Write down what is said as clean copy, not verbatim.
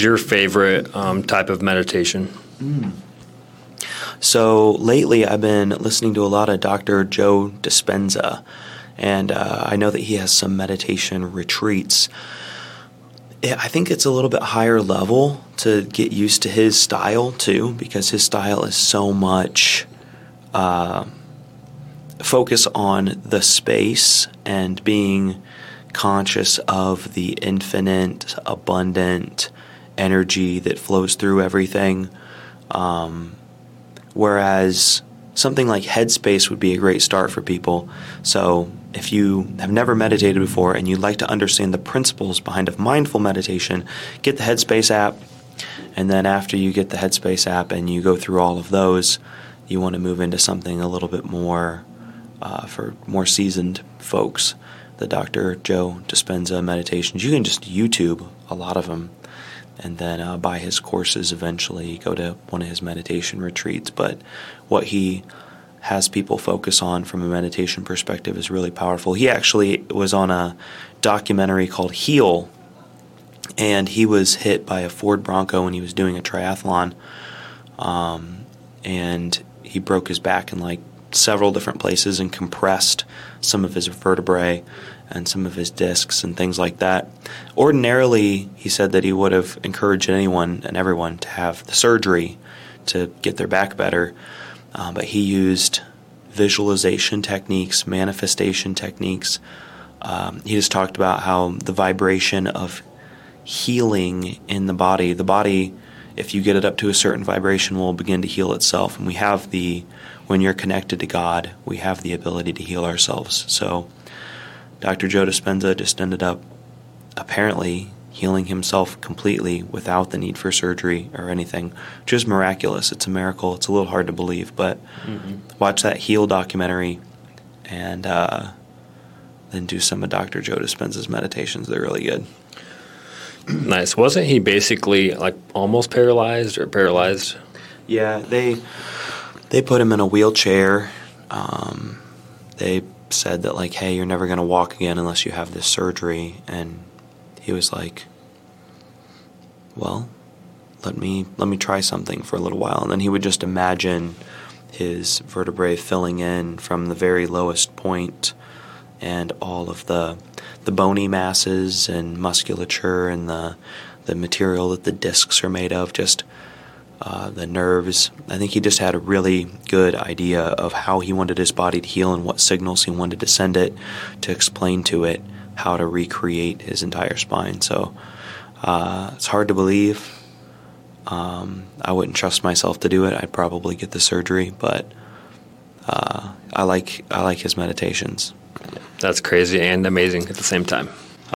is your favorite type of meditation? So lately I've been listening to a lot of Dr. Joe Dispenza, and I know that he has some meditation retreats. I think it's a little bit higher level to get used to his style too, because his style is so much focus on the space and being conscious of the infinite, abundant energy that flows through everything. Whereas something like Headspace would be a great start for people. So if you have never meditated before and you'd like to understand the principles behind a mindful meditation, get the Headspace app. And then after you get the Headspace app and you go through all of those, you want to move into something a little bit more for more seasoned folks. The Dr. Joe Dispenza meditations. You can just YouTube a lot of them and then buy his courses eventually, go to one of his meditation retreats. But what he has people focus on from a meditation perspective is really powerful. He actually was on a documentary called Heal, and he was hit by a Ford Bronco when he was doing a triathlon, and he broke his back in like several different places and compressed some of his vertebrae and some of his discs and things like that. Ordinarily, he said that he would have encouraged anyone and everyone to have the surgery to get their back better, but he used visualization techniques, manifestation techniques. He just talked about how the vibration of healing in the body, if you get it up to a certain vibration, will begin to heal itself. And we have when you're connected to God, we have the ability to heal ourselves. So Dr. Joe Dispenza just ended up apparently healing himself completely without the need for surgery or anything, which is miraculous. It's a miracle. It's a little hard to believe, but watch that Heal documentary and then do some of Dr. Joe Dispenza's meditations. They're really good. Nice. Wasn't he basically like almost paralyzed or paralyzed? Yeah, they put him in a wheelchair. They said that like, hey, you're never going to walk again unless you have this surgery. And he was like, well, let me try something for a little while. And then he would just imagine his vertebrae filling in from the very lowest point, and all of the bony masses and musculature and the material that the discs are made of, just the nerves. I think he just had a really good idea of how he wanted his body to heal and what signals he wanted to send it to explain to it how to recreate his entire spine. So it's hard to believe. I wouldn't trust myself to do it. I'd probably get the surgery, but I like his meditations. That's crazy and amazing at the same time.